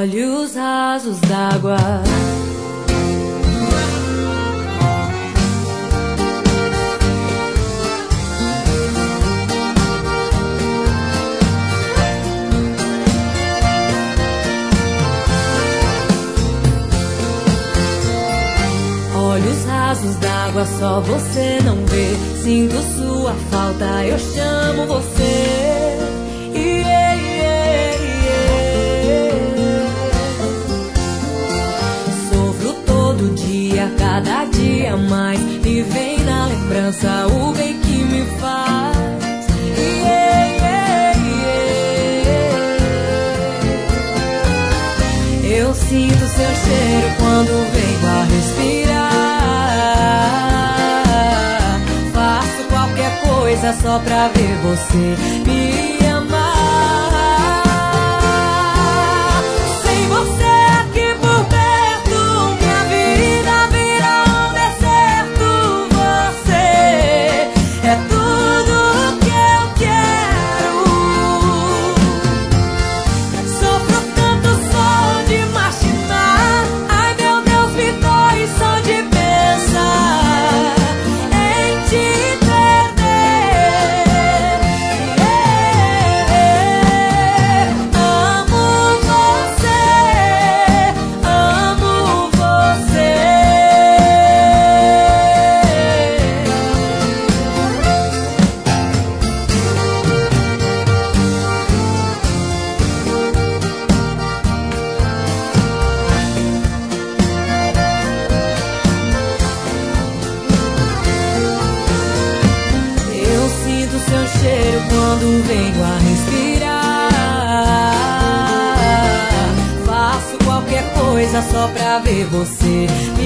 Olhos rasos d'água. Olhos rasos d'água, só você não vê. Sinto sua falta, eu chamo você. Yeah, yeah, yeah. Sofro todo dia, cada dia mais. E vem na lembrança o bem que me faz. Yeah, yeah, yeah. Eu sinto seu cheiro quando venho a respirar. Faço qualquer coisa só pra ver você me amar. Sem você aqui por perto, minha vida vira um deserto. Você é tudo que eu quero. Sofro tanto só de imaginar. Ai meu Deus, me dói só de pensar em te perder. Amo você, amo você. Eu sinto seu cheiro quando venho a respirar. Faço qualquer coisa só pra ver você